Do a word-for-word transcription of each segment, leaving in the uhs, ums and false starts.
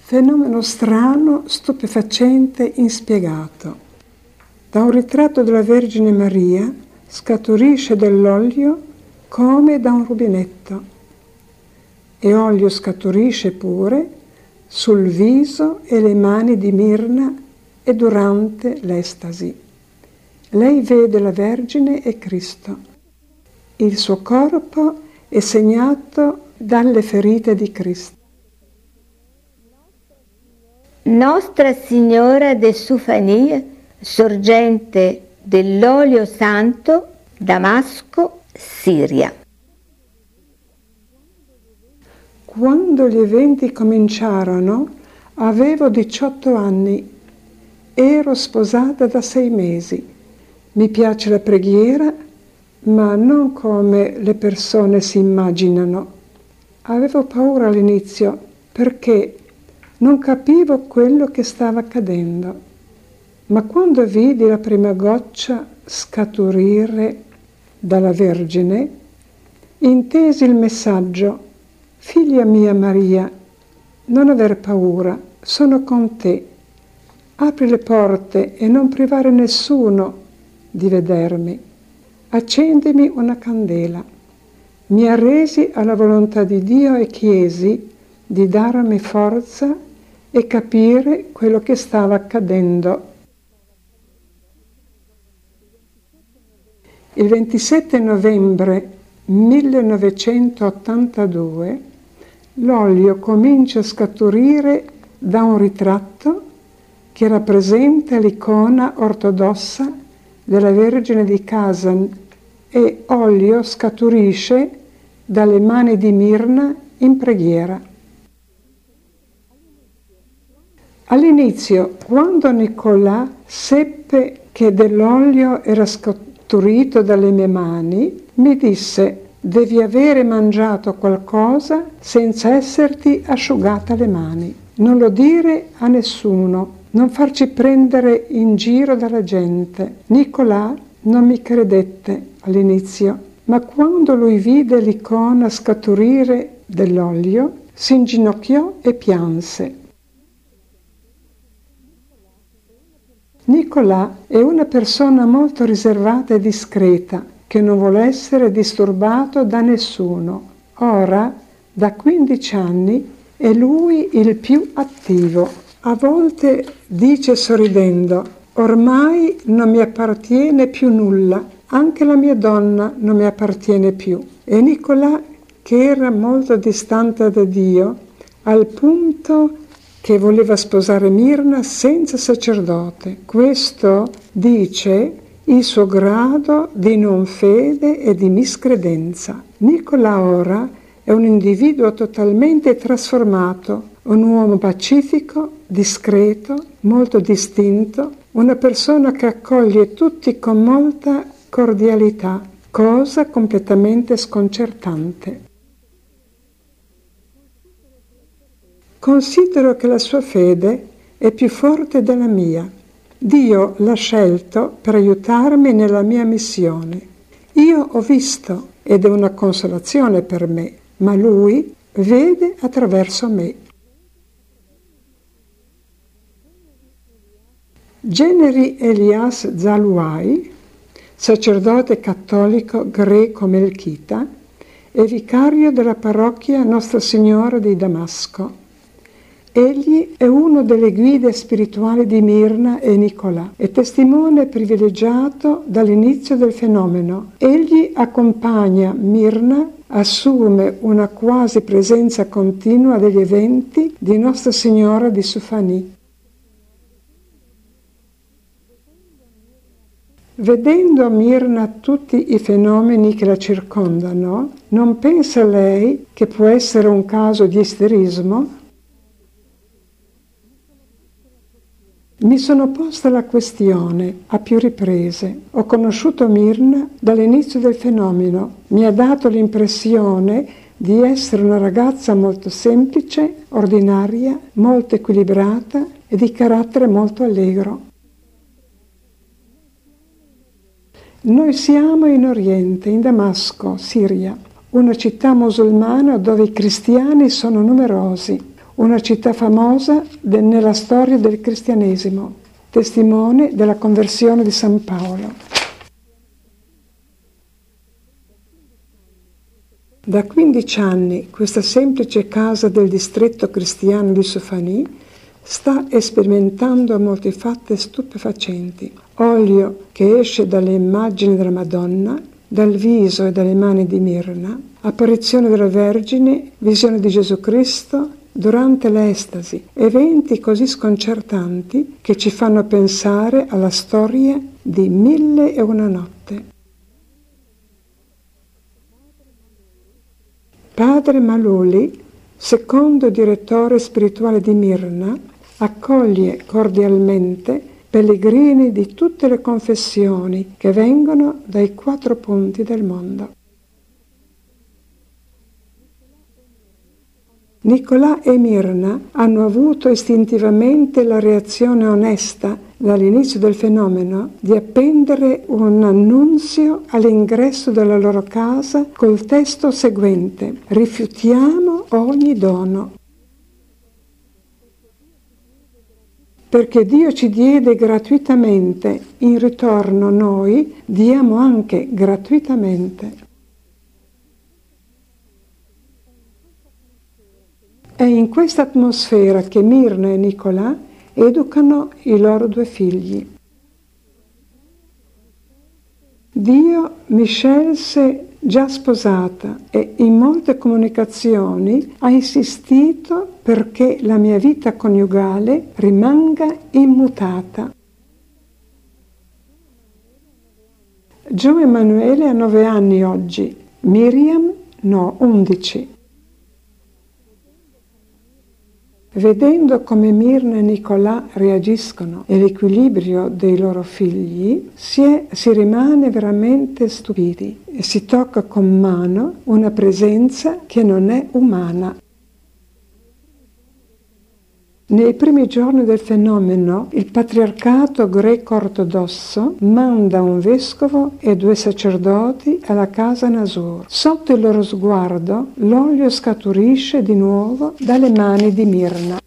Fenomeno strano, stupefacente, inspiegato. Da un ritratto della Vergine Maria scaturisce dell'olio come da un rubinetto, e olio scaturisce pure sul viso e le mani di Mirna e durante l'estasi. Lei vede la Vergine e Cristo. Il suo corpo è segnato dalle ferite di Cristo. Nostra Signora de Sufania, sorgente dell'olio santo, Damasco, Siria. Quando gli eventi cominciarono, avevo diciotto anni. Ero sposata da sei mesi. Mi piace la preghiera, ma non come le persone si immaginano. Avevo paura all'inizio perché non capivo quello che stava accadendo. Ma quando vidi la prima goccia scaturire dalla Vergine, intesi il messaggio: figlia mia Maria, non aver paura, sono con te. Apri le porte e non privare nessuno di vedermi. Accendimi una candela. Mi arresi alla volontà di Dio e chiesi di darmi forza e capire quello che stava accadendo. Il ventisette novembre millenovecentottantadue l'olio comincia a scaturire da un ritratto che rappresenta l'icona ortodossa della Vergine di Kazan e olio scaturisce dalle mani di Mirna in preghiera. All'inizio, quando Nicolà seppe che dell'olio era scaturito dalle mie mani, mi disse: devi avere mangiato qualcosa senza esserti asciugata le mani. Non lo dire a nessuno, non farci prendere in giro dalla gente. Nicolà non mi credette all'inizio, ma quando lui vide l'icona scaturire dell'olio, si inginocchiò e pianse. Nicolà è una persona molto riservata e discreta, che non vuole essere disturbato da nessuno. Ora, da quindici anni, è lui il più attivo. A volte dice sorridendo: ormai non mi appartiene più nulla, anche la mia donna non mi appartiene più. E Nicolà, che era molto distante da Dio, al punto che voleva sposare Mirna senza sacerdote. Questo dice il suo grado di non fede e di miscredenza. Nicolà ora è un individuo totalmente trasformato, un uomo pacifico, discreto, molto distinto, una persona che accoglie tutti con molta cordialità, cosa completamente sconcertante. Considero che la sua fede è più forte della mia. Dio l'ha scelto per aiutarmi nella mia missione. Io ho visto ed è una consolazione per me, ma Lui vede attraverso me. Generi Elias Zalouai, sacerdote cattolico greco-melchita, è vicario della parrocchia Nostra Signora di Damasco. Egli è uno delle guide spirituali di Mirna e Nicolà e testimone privilegiato dall'inizio del fenomeno. Egli accompagna Mirna, assume una quasi presenza continua degli eventi di Nostra Signora di Sufani. Vedendo Mirna tutti i fenomeni che la circondano, non pensa lei che può essere un caso di isterismo? Mi sono posta la questione a più riprese. Ho conosciuto Mirna dall'inizio del fenomeno. Mi ha dato l'impressione di essere una ragazza molto semplice, ordinaria, molto equilibrata e di carattere molto allegro. Noi siamo in Oriente, in Damasco, Siria, una città musulmana dove i cristiani sono numerosi. una città famosa de- nella storia del cristianesimo, testimone della conversione di San Paolo. Da quindici anni questa semplice casa del distretto cristiano di Soufani sta sperimentando molti fatti stupefacenti. Olio che esce dalle immagini della Madonna, dal viso e dalle mani di Mirna, apparizione della Vergine, visione di Gesù Cristo durante l'estasi, eventi così sconcertanti che ci fanno pensare alla storia di Mille e una notte. Padre Maluli, secondo direttore spirituale di Mirna, accoglie cordialmente pellegrini di tutte le confessioni che vengono dai quattro punti del mondo. Nicolà e Mirna hanno avuto istintivamente la reazione onesta dall'inizio del fenomeno di appendere un annunzio all'ingresso della loro casa col testo seguente: rifiutiamo ogni dono. Perché Dio ci diede gratuitamente, in ritorno noi diamo anche gratuitamente. È in questa atmosfera che Mirna e Nicolà educano i loro due figli. Dio mi scelse già sposata e in molte comunicazioni ha insistito perché la mia vita coniugale rimanga immutata. Gio Emanuele ha nove anni oggi, Miriam no, undici. Vedendo come Mirna e Nicolà reagiscono e l'equilibrio dei loro figli, si, è, si rimane veramente stupiti e si tocca con mano una presenza che non è umana. Nei primi giorni del fenomeno, il patriarcato greco-ortodosso manda un vescovo e due sacerdoti alla casa Nasur. Sotto il loro sguardo, l'olio scaturisce di nuovo dalle mani di Mirna.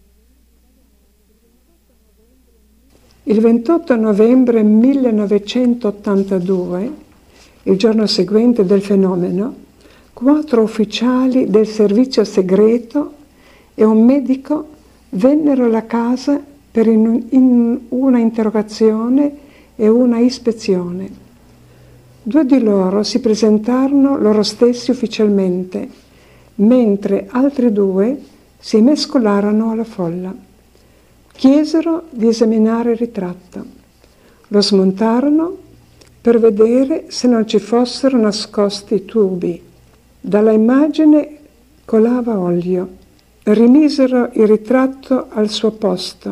Il ventotto novembre millenovecentottantadue, il giorno seguente del fenomeno, quattro ufficiali del servizio segreto e un medico vennero alla casa per in, in una interrogazione e una ispezione. Due di loro si presentarono loro stessi ufficialmente, mentre altri due si mescolarono alla folla. Chiesero di esaminare il ritratto. Lo smontarono per vedere se non ci fossero nascosti tubi. Dalla immagine colava olio. Rimisero il ritratto al suo posto.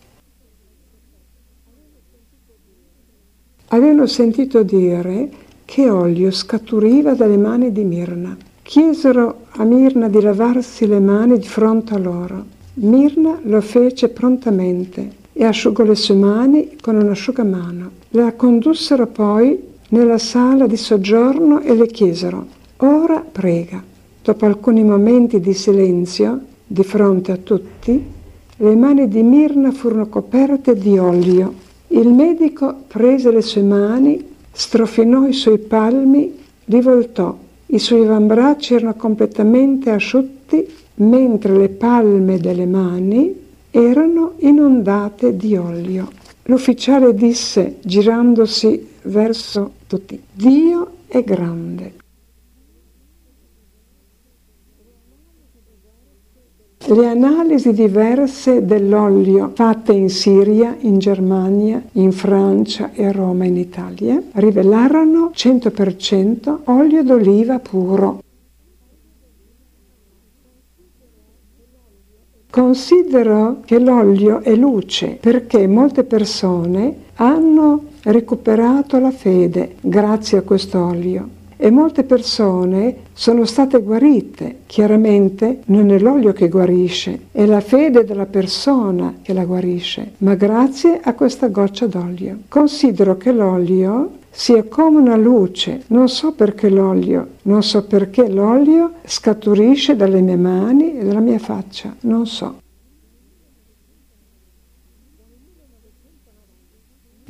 Avevano sentito dire che olio scaturiva dalle mani di Mirna. Chiesero a Mirna di lavarsi le mani di fronte a loro. Mirna lo fece prontamente e asciugò le sue mani con un asciugamano. La condussero poi nella sala di soggiorno e le chiesero: ora prega. Dopo alcuni momenti di silenzio, di fronte a tutti, le mani di Mirna furono coperte di olio. Il medico prese le sue mani, strofinò i suoi palmi, li voltò. I suoi avambracci erano completamente asciutti, mentre le palme delle mani erano inondate di olio. L'ufficiale disse, girandosi verso tutti: Dio è grande. Le analisi diverse dell'olio fatte in Siria, in Germania, in Francia e a Roma in Italia rivelarono cento per cento olio d'oliva puro. Considero che l'olio è luce perché molte persone hanno recuperato la fede grazie a questo olio. E molte persone sono state guarite. Chiaramente non è l'olio che guarisce, è la fede della persona che la guarisce, ma grazie a questa goccia d'olio. Considero che l'olio sia come una luce. Non so perché l'olio, non so perché l'olio scaturisce dalle mie mani e dalla mia faccia, non so.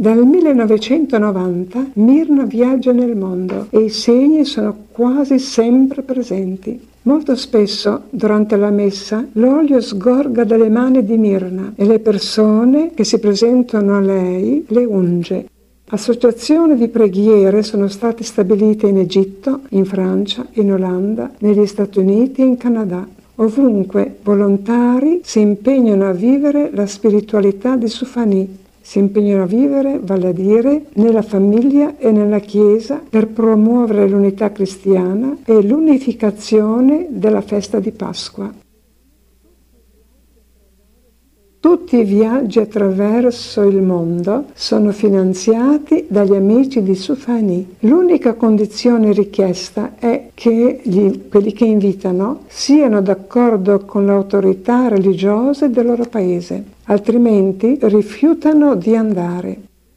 Dal millenovecentonovanta Mirna viaggia nel mondo e i segni sono quasi sempre presenti. Molto spesso, durante la messa, l'olio sgorga dalle mani di Mirna e le persone che si presentano a lei le unge. Associazioni di preghiere sono state stabilite in Egitto, in Francia, in Olanda, negli Stati Uniti e in Canada. Ovunque volontari si impegnano a vivere la spiritualità di Sufani. Si impegnano a vivere, vale a dire, nella famiglia e nella Chiesa per promuovere l'unità cristiana e l'unificazione della festa di Pasqua. Tutti i viaggi attraverso il mondo sono finanziati dagli amici di Sufani. L'unica condizione richiesta è che gli, quelli che invitano siano d'accordo con le autorità religiose del loro paese, altrimenti rifiutano di andare.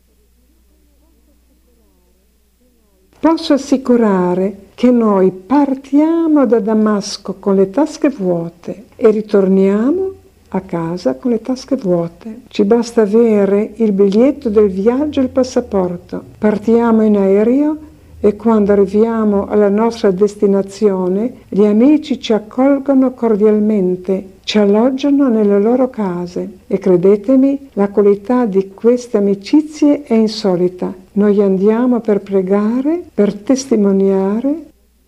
Posso assicurare che noi partiamo da Damasco con le tasche vuote e ritorniamo a casa con le tasche vuote. Ci basta avere il biglietto del viaggio e il passaporto. Partiamo in aereo e quando arriviamo alla nostra destinazione gli amici ci accolgono cordialmente, ci alloggiano nelle loro case e credetemi, la qualità di queste amicizie è insolita. Noi andiamo per pregare, per testimoniare.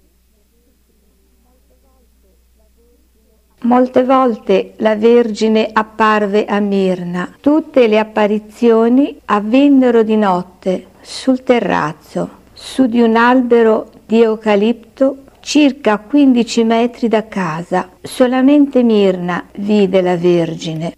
Molte volte la Vergine apparve a Mirna. Tutte le apparizioni avvennero di notte, sul terrazzo, su di un albero di eucalipto circa quindici metri da casa. Solamente Mirna vide la Vergine.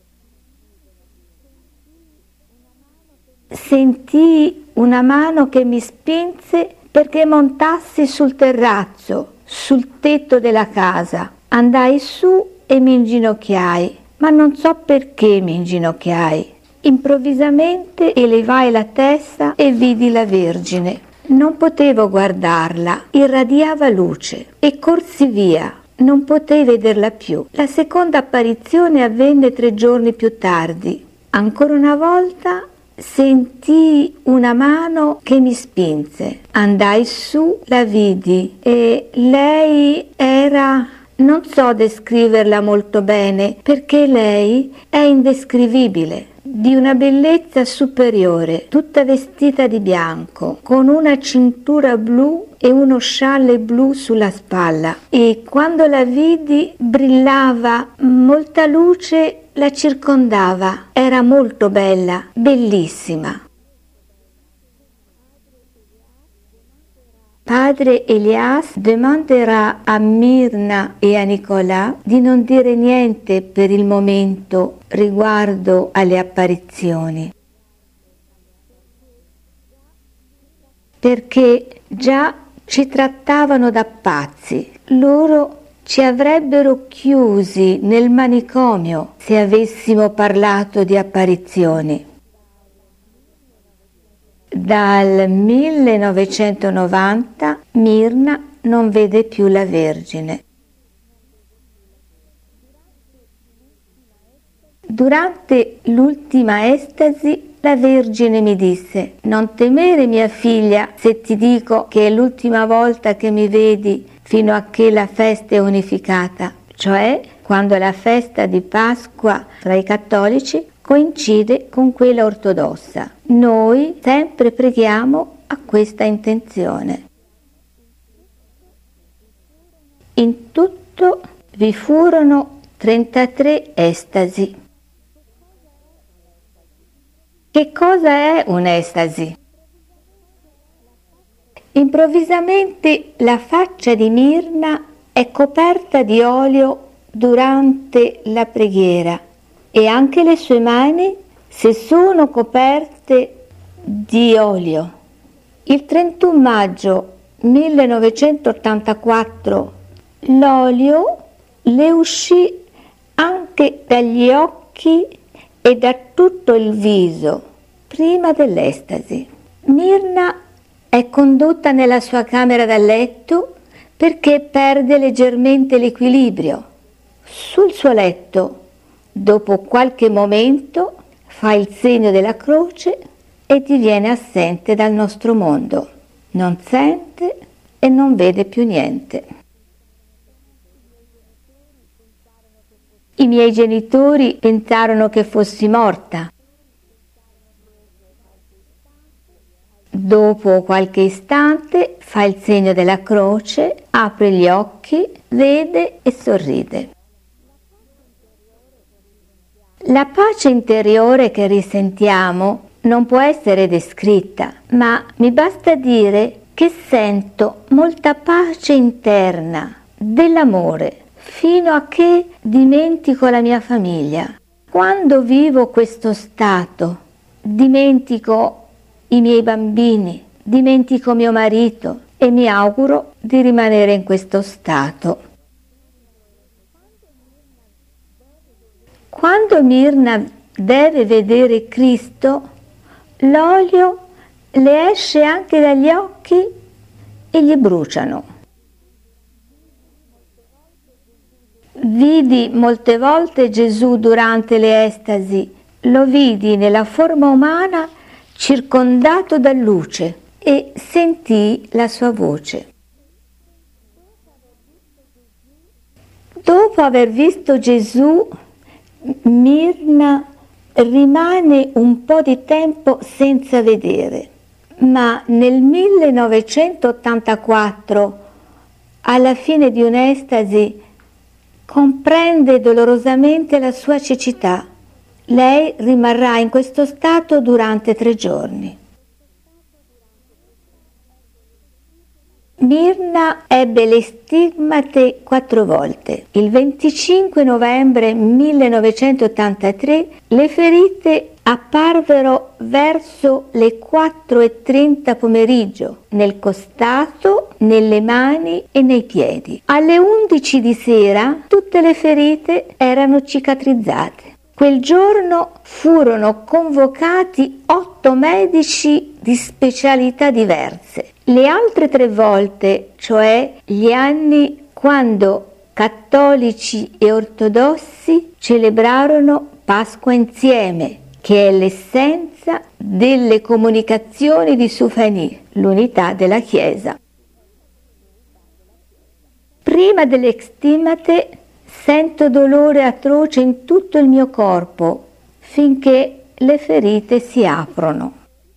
Sentii una mano che mi spinse perché montassi sul terrazzo, sul tetto della casa. Andai su e mi inginocchiai, ma non so perché mi inginocchiai. Improvvisamente elevai la testa e vidi la Vergine. Non potevo guardarla, irradiava luce e corsi via. Non potei vederla più. La seconda apparizione avvenne tre giorni più tardi. Ancora una volta sentii una mano che mi spinse. Andai su, la vidi e lei era... Non so descriverla molto bene perché lei è indescrivibile, di una bellezza superiore, tutta vestita di bianco, con una cintura blu e uno scialle blu sulla spalla. E quando la vidi brillava, molta luce la circondava, era molto bella, bellissima. Padre Elias demanderà a Mirna e a Nicolà di non dire niente per il momento riguardo alle apparizioni, perché già ci trattavano da pazzi. Loro ci avrebbero chiusi nel manicomio se avessimo parlato di apparizioni. Dal millenovecentonovanta Mirna non vede più la Vergine. Durante l'ultima estasi la Vergine mi disse: «Non temere, mia figlia, se ti dico che è l'ultima volta che mi vedi fino a che la festa è unificata», cioè quando la festa di Pasqua tra i cattolici coincide con quella ortodossa. Noi sempre preghiamo a questa intenzione. In tutto vi furono trentatré estasi. Che cosa è un'estasi? Improvvisamente la faccia di Mirna è coperta di olio durante la preghiera e anche le sue mani si sono coperte di olio. Il trentuno maggio millenovecentottantaquattro l'olio le uscì anche dagli occhi e da tutto il viso prima dell'estasi. Mirna è condotta nella sua camera da letto perché perde leggermente l'equilibrio. Sul suo letto, dopo qualche momento, fa il segno della croce e diviene assente dal nostro mondo. Non sente e non vede più niente. I miei genitori pensarono che fossi morta. Dopo qualche istante fa il segno della croce, apre gli occhi, vede e sorride. La pace interiore che risentiamo non può essere descritta, ma mi basta dire che sento molta pace interna, dell'amore, fino a che dimentico la mia famiglia. Quando vivo questo stato, dimentico i miei bambini, dimentico mio marito e mi auguro di rimanere in questo stato. Quando Mirna deve vedere Cristo, l'olio le esce anche dagli occhi e gli bruciano. Vidi molte volte Gesù durante le estasi, lo vidi nella forma umana circondato da luce e sentii la sua voce. Dopo aver visto Gesù, Mirna rimane un po' di tempo senza vedere, ma nel millenovecentottantaquattro, alla fine di un'estasi, comprende dolorosamente la sua cecità. Lei rimarrà in questo stato durante tre giorni. Mirna ebbe le stigmate quattro volte. Il venticinque novembre millenovecentottantatré le ferite apparvero verso le quattro e trenta pomeriggio, nel costato, nelle mani e nei piedi. Alle undici di sera tutte le ferite erano cicatrizzate. Quel giorno furono convocati otto medici di specialità diverse. Le altre tre volte, cioè gli anni quando cattolici e ortodossi celebrarono Pasqua insieme, che è l'essenza delle comunicazioni di Soufani, l'unità della Chiesa. Prima delle stigmate sento dolore atroce in tutto il mio corpo finché le ferite si aprono.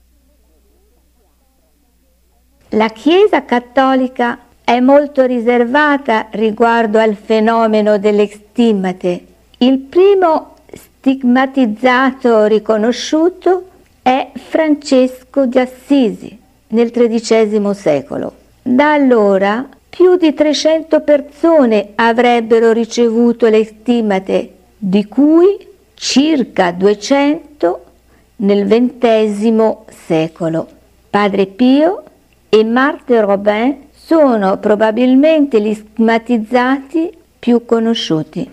La Chiesa cattolica è molto riservata riguardo al fenomeno delle stigmate. Il primo stigmatizzato riconosciuto è Francesco di Assisi nel tredicesimo secolo. Da allora più di trecento persone avrebbero ricevuto le stigmate, di cui circa duecento nel ventesimo secolo. Padre Pio e Marthe Robin sono probabilmente gli stigmatizzati più conosciuti.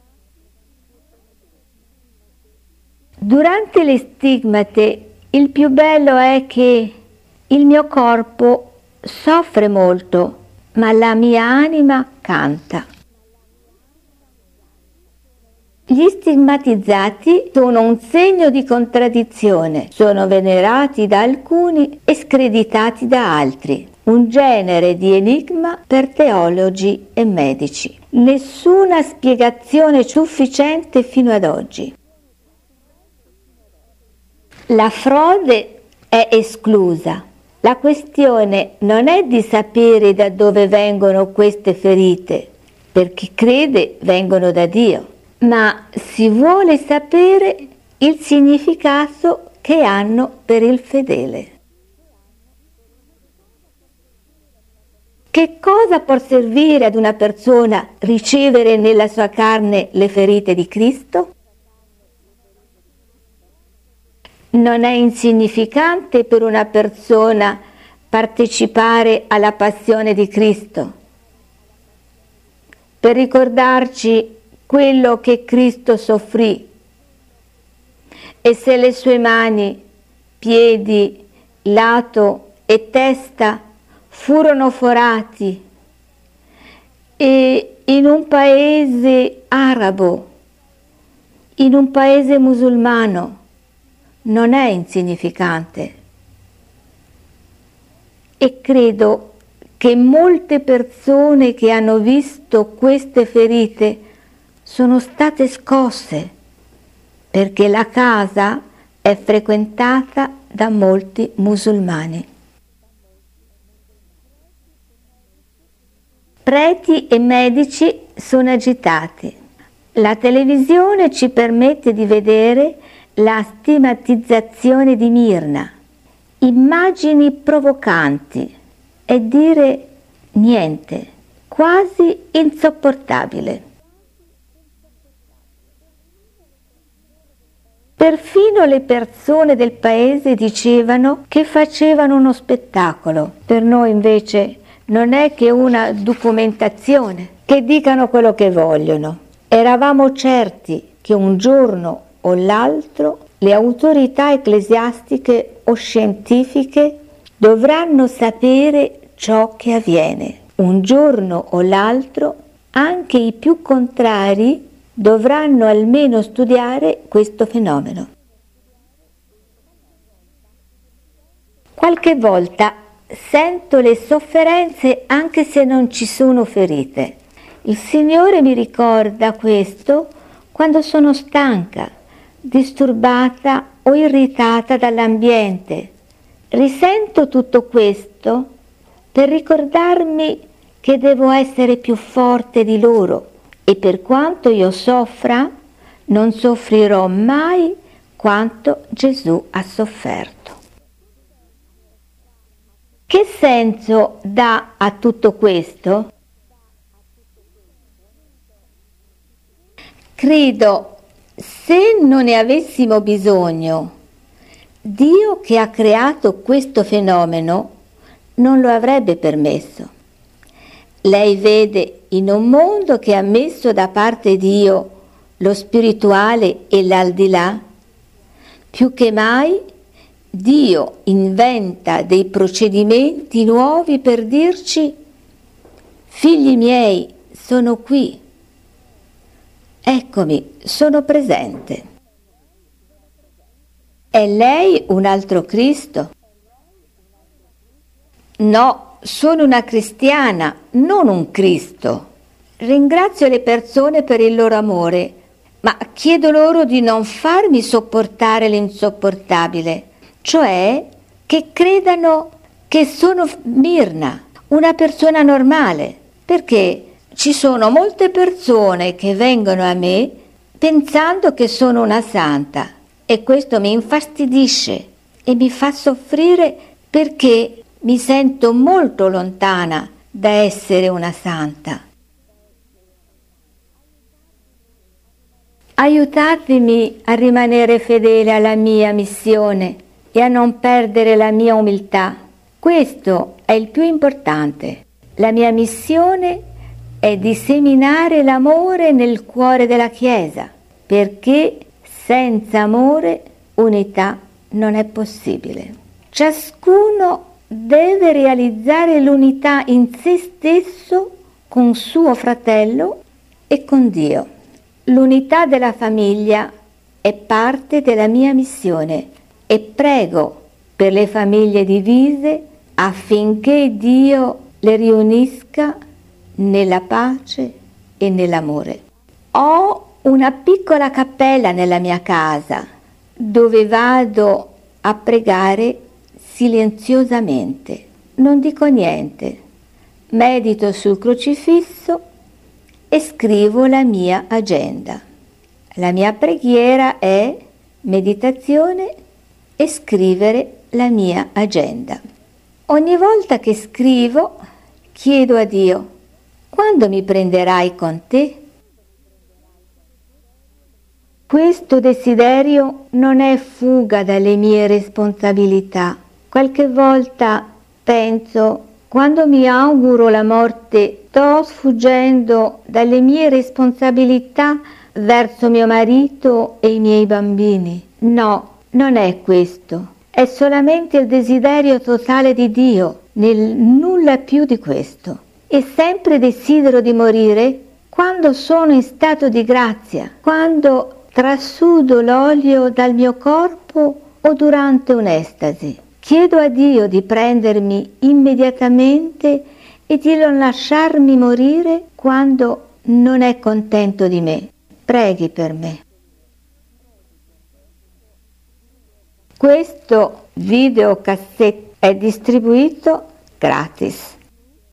Durante le stigmate il più bello è che il mio corpo soffre molto, ma la mia anima canta. Gli stigmatizzati sono un segno di contraddizione, sono venerati da alcuni e screditati da altri, un genere di enigma per teologi e medici. Nessuna spiegazione sufficiente fino ad oggi. La frode è esclusa. La questione non è di sapere da dove vengono queste ferite, per chi crede vengono da Dio, ma si vuole sapere il significato che hanno per il fedele. Che cosa può servire ad una persona ricevere nella sua carne le ferite di Cristo? Non è insignificante per una persona partecipare alla passione di Cristo, per ricordarci quello che Cristo soffrì, e se le sue mani, piedi, lato e testa furono forati e in un paese arabo, in un paese musulmano, non è insignificante. E credo che molte persone che hanno visto queste ferite sono state scosse, perché la casa è frequentata da molti musulmani. Preti e medici sono agitati. La televisione ci permette di vedere la stigmatizzazione di Mirna, immagini provocanti e dire niente, quasi insopportabile. Perfino le persone del paese dicevano che facevano uno spettacolo. Per noi invece non è che una documentazione, che dicano quello che vogliono. Eravamo certi che un giorno o l'altro le autorità ecclesiastiche o scientifiche dovranno sapere ciò che avviene. Un giorno o l'altro anche i più contrari dovranno almeno studiare questo fenomeno. Qualche volta sento le sofferenze anche se non ci sono ferite. Il Signore mi ricorda questo quando sono stanca, disturbata o irritata dall'ambiente. Risento tutto questo per ricordarmi che devo essere più forte di loro e per quanto io soffra, non soffrirò mai quanto Gesù ha sofferto. Che senso dà a tutto questo? Credo, se non ne avessimo bisogno, Dio che ha creato questo fenomeno non lo avrebbe permesso. Lei vede in un mondo che ha messo da parte Dio lo spirituale e l'aldilà, più che mai Dio inventa dei procedimenti nuovi per dirci: figli miei, sono qui, eccomi, sono presente. È lei un altro Cristo? No, sono una cristiana, non un Cristo. Ringrazio le persone per il loro amore, ma chiedo loro di non farmi sopportare l'insopportabile, cioè che credano che sono Mirna, una persona normale, perché ci sono molte persone che vengono a me pensando che sono una santa e questo mi infastidisce e mi fa soffrire perché mi sento molto lontana da essere una santa. Aiutatemi a rimanere fedele alla mia missione e a non perdere la mia umiltà. Questo è il più importante. La mia missione è disseminare l'amore nel cuore della Chiesa, perché senza amore unità non è possibile. Ciascuno deve realizzare l'unità in se stesso con suo fratello e con Dio. L'unità della famiglia è parte della mia missione e prego per le famiglie divise affinché Dio le riunisca nella pace e nell'amore. Ho una piccola cappella nella mia casa dove vado a pregare silenziosamente. Non dico niente, medito sul crocifisso e scrivo la mia agenda. La mia preghiera è meditazione e scrivere la mia agenda. Ogni volta che scrivo chiedo a Dio: quando mi prenderai con te? Questo desiderio non è fuga dalle mie responsabilità. Qualche volta penso, quando mi auguro la morte, sto sfuggendo dalle mie responsabilità verso mio marito e i miei bambini. No, non è questo. È solamente il desiderio totale di Dio, nel nulla più di questo. E sempre desidero di morire quando sono in stato di grazia, quando trasudo l'olio dal mio corpo o durante un'estasi. Chiedo a Dio di prendermi immediatamente e di non lasciarmi morire quando non è contento di me. Preghi per me. Questo videocassetta è distribuito gratis.